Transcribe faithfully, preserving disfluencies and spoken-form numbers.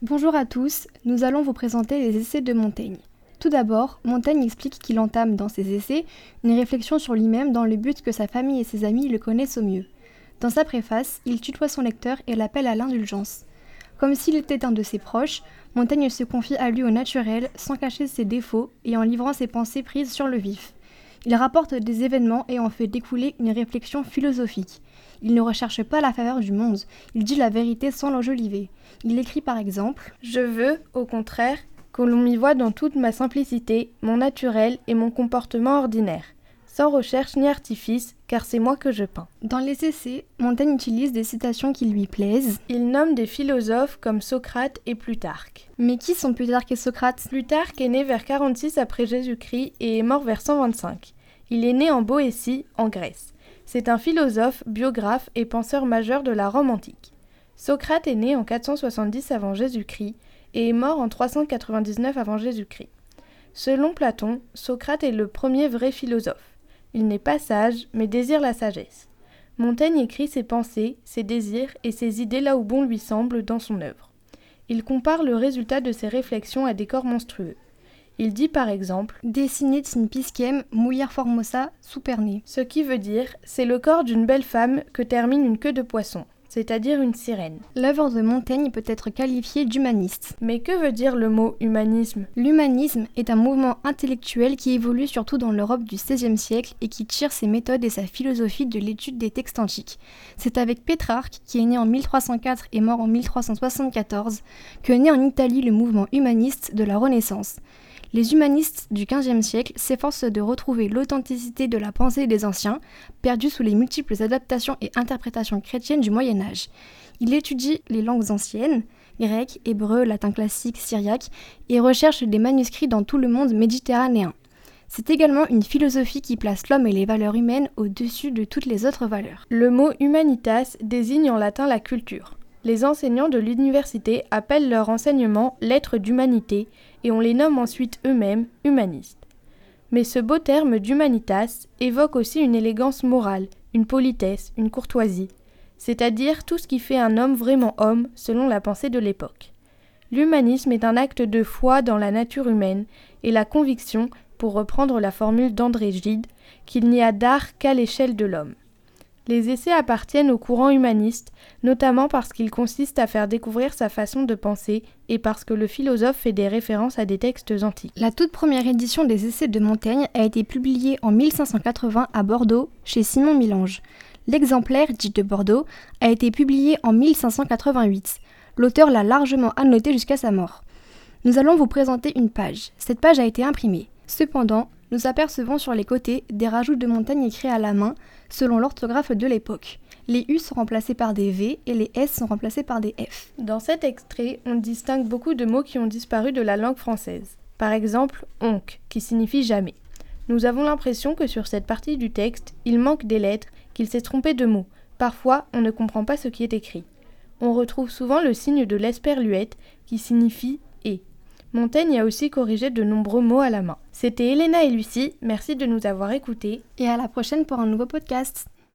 Bonjour à tous, nous allons vous présenter les essais de Montaigne. Tout d'abord, Montaigne explique qu'il entame dans ses essais une réflexion sur lui-même dans le but que sa famille et ses amis le connaissent au mieux. Dans sa préface, il tutoie son lecteur et l'appelle à l'indulgence. Comme s'il était un de ses proches, Montaigne se confie à lui au naturel, sans cacher ses défauts et en livrant ses pensées prises sur le vif. Il rapporte des événements et en fait découler une réflexion philosophique. Il ne recherche pas la faveur du monde, il dit la vérité sans l'enjoliver. Il écrit par exemple « Je veux, au contraire, que l'on m'y voie dans toute ma simplicité, mon naturel et mon comportement ordinaire, sans recherche ni artifice, car c'est moi que je peins. » Dans les essais, Montaigne utilise des citations qui lui plaisent. Il nomme des philosophes comme Socrate et Plutarque. Mais qui sont Plutarque et Socrate ? Plutarque est né vers quarante-six après Jésus-Christ et est mort vers cent vingt-cinq. Il est né en Boétie, en Grèce. C'est un philosophe, biographe et penseur majeur de la Rome antique. Socrate est né en quatre cent soixante-dix avant Jésus-Christ et est mort en trois cent quatre-vingt-dix-neuf avant Jésus-Christ. Selon Platon, Socrate est le premier vrai philosophe. Il n'est pas sage, mais désire la sagesse. Montaigne écrit ses pensées, ses désirs et ses idées là où bon lui semble dans son œuvre. Il compare le résultat de ses réflexions à des corps monstrueux. Il dit par exemple « Dessinit in piscem mulier formosa superne », ce qui veut dire « c'est le corps d'une belle femme que termine une queue de poisson », c'est-à-dire une sirène. L'œuvre de Montaigne peut être qualifiée d'humaniste. Mais que veut dire le mot humanisme ? L'humanisme est un mouvement intellectuel qui évolue surtout dans l'Europe du seizième siècle et qui tire ses méthodes et sa philosophie de l'étude des textes antiques. C'est avec Pétrarque, qui est né en mille trois cent quatre et mort en mille trois cent soixante-quatorze, que naît en Italie le mouvement humaniste de la Renaissance. Les humanistes du quinzième siècle s'efforcent de retrouver l'authenticité de la pensée des anciens, perdue sous les multiples adaptations et interprétations chrétiennes du Moyen-Âge. Il étudie les langues anciennes, grec, hébreu, latin classique, syriaque, et recherche des manuscrits dans tout le monde méditerranéen. C'est également une philosophie qui place l'homme et les valeurs humaines au-dessus de toutes les autres valeurs. Le mot humanitas désigne en latin la culture. Les enseignants de l'université appellent leur enseignement lettres d'humanité et on les nomme ensuite eux-mêmes humanistes. Mais ce beau terme d'humanitas évoque aussi une élégance morale, une politesse, une courtoisie, c'est-à-dire tout ce qui fait un homme vraiment homme selon la pensée de l'époque. L'humanisme est un acte de foi dans la nature humaine et la conviction, pour reprendre la formule d'André Gide, qu'il n'y a d'art qu'à l'échelle de l'homme. Les essais appartiennent au courant humaniste, notamment parce qu'il consiste à faire découvrir sa façon de penser et parce que le philosophe fait des références à des textes antiques. La toute première édition des essais de Montaigne a été publiée en mille cinq cent quatre-vingts à Bordeaux, chez Simon Milange. L'exemplaire, dit de Bordeaux, a été publié en mille cinq cent quatre-vingt-huit. L'auteur l'a largement annoté jusqu'à sa mort. Nous allons vous présenter une page. Cette page a été imprimée. Cependant, nous apercevons sur les côtés des rajouts de Montaigne écrits à la main, selon l'orthographe de l'époque. Les U sont remplacés par des V et les S sont remplacés par des F. Dans cet extrait, on distingue beaucoup de mots qui ont disparu de la langue française. Par exemple, onc, qui signifie jamais. Nous avons l'impression que sur cette partie du texte, il manque des lettres, qu'il s'est trompé de mots. Parfois, on ne comprend pas ce qui est écrit. On retrouve souvent le signe de l'esperluette, qui signifie et. Montaigne a aussi corrigé de nombreux mots à la main. C'était Elena et Lucie, merci de nous avoir écoutés. Et à la prochaine pour un nouveau podcast.